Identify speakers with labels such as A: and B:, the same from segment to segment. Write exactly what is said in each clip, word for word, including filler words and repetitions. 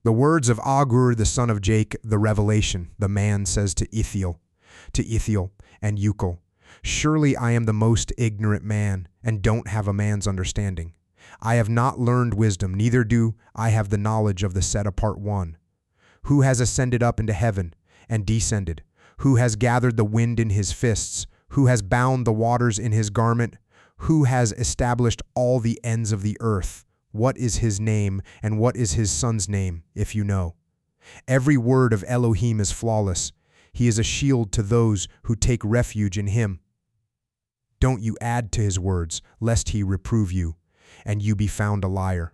A: The words of Agur, the son of Jake, the revelation, the man says to Ithiel, to Ithiel and Ucal, surely I am the most ignorant man, and don't have a man's understanding. I have not learned wisdom, neither do I have the knowledge of the set-apart one. Who has ascended up into heaven and descended? Who has gathered the wind in his fists? Who has bound the waters in his garment? Who has established all the ends of the earth? What is his name, and what is his son's name, if you know? Every word of Elohim is flawless. He is a shield to those who take refuge in him. Don't you add to his words, lest he reprove you, and you be found a liar.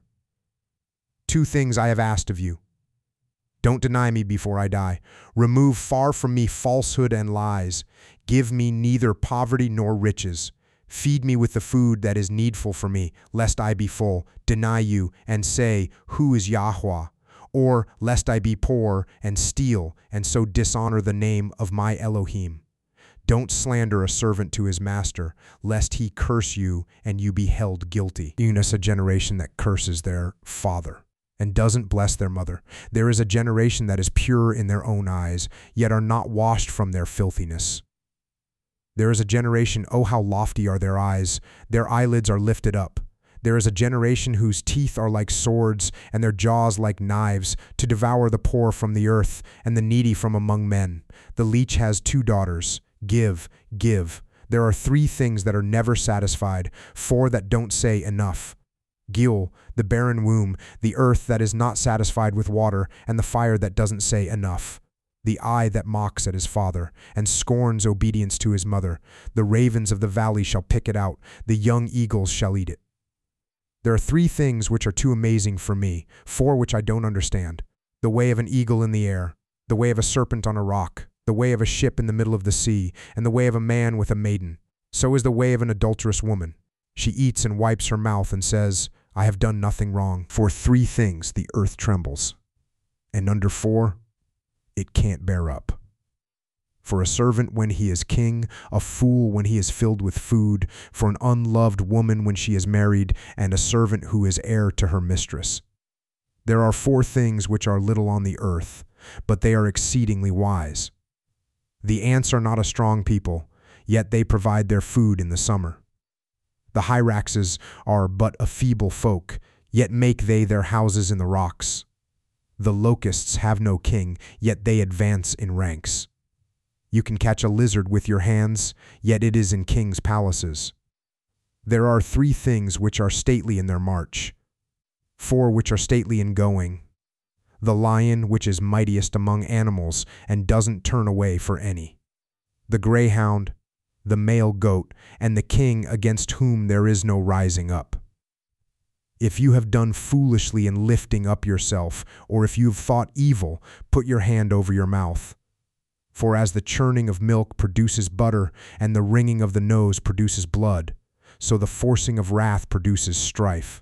A: Two things I have asked of you. Don't deny me before I die. Remove far from me falsehood and lies. Give me neither poverty nor riches. Feed me with the food that is needful for me, lest I be full, deny you, and say, Who is Yahweh? Or lest I be poor and steal, and so dishonor the name of my Elohim. Don't slander a servant to his master, lest he curse you and you be held guilty. Eunice, a generation that curses their father and doesn't bless their mother. There is a generation that is pure in their own eyes, yet are not washed from their filthiness. There is a generation, oh how lofty are their eyes, their eyelids are lifted up. There is a generation whose teeth are like swords, and their jaws like knives, to devour the poor from the earth, and the needy from among men. The leech has two daughters. Give, give. There are three things that are never satisfied, four that don't say enough. Gil, the barren womb, the earth that is not satisfied with water, and the fire that doesn't say enough. The eye that mocks at his father, and scorns obedience to his mother. The ravens of the valley shall pick it out, the young eagles shall eat it. There are three things which are too amazing for me, four which I don't understand. The way of an eagle in the air, the way of a serpent on a rock, the way of a ship in the middle of the sea, and the way of a man with a maiden. So is the way of an adulterous woman. She eats and wipes her mouth and says, I have done nothing wrong. For three things the earth trembles, and under four, it can't bear up. For a servant when he is king, a fool when he is filled with food, for an unloved woman when she is married, and a servant who is heir to her mistress. There are four things which are little on the earth, but they are exceedingly wise. The ants are not a strong people, yet they provide their food in the summer. The hyraxes are but a feeble folk, yet make they their houses in the rocks. The locusts have no king, yet they advance in ranks. You can catch a lizard with your hands, yet it is in kings' palaces. There are three things which are stately in their march, four which are stately in going. The lion which is mightiest among animals and doesn't turn away for any. The greyhound, the male goat, and the king against whom there is no rising up. If you have done foolishly in lifting up yourself, or if you have thought evil, put your hand over your mouth. For as the churning of milk produces butter, and the wringing of the nose produces blood, so the forcing of wrath produces strife.